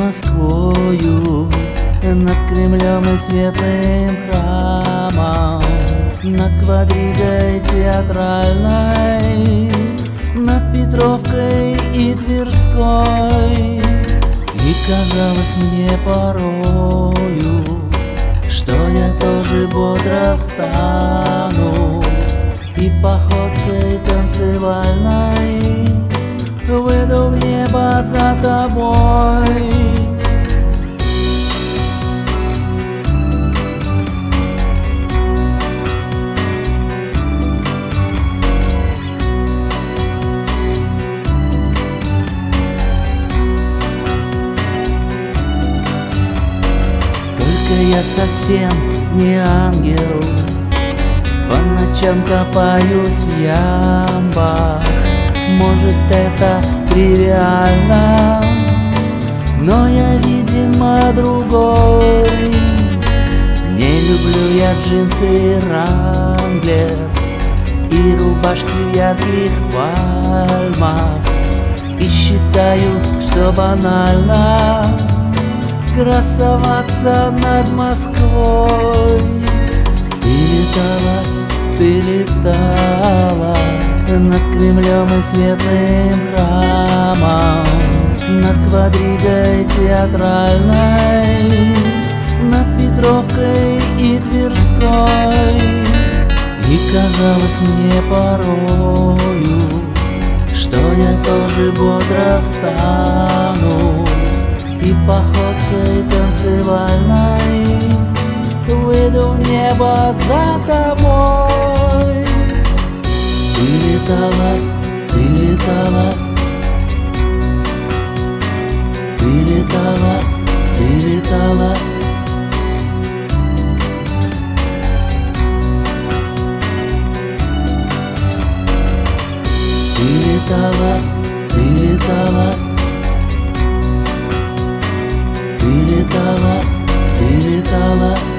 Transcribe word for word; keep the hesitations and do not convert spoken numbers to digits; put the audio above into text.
Москвою, над Кремлем и светлым храмом, над квадригой театральной, над Петровкой и Тверской. И казалось мне порою, что я тоже бодро встану и походкой танцевальной выйду в небо за тобой. Только я совсем не ангел, по ночам копаюсь в ямбах. Может, это тривиально, но я, видимо, другой. Не люблю я джинсы и ранглер и рубашки в ярких пальмах, и считаю, что банально красоваться над Москвой. Ты летала, ты летала над Кремлем и светлым храмом, над квадригой театральной, над Петровкой и Тверской. И казалось мне порою, что я тоже бодро встану и походкой танцевальной выйду в небо за тобой. Ты летала, ты летала, ты летала, ты летала. Ты летала, ты летала, ты летала, ты летала.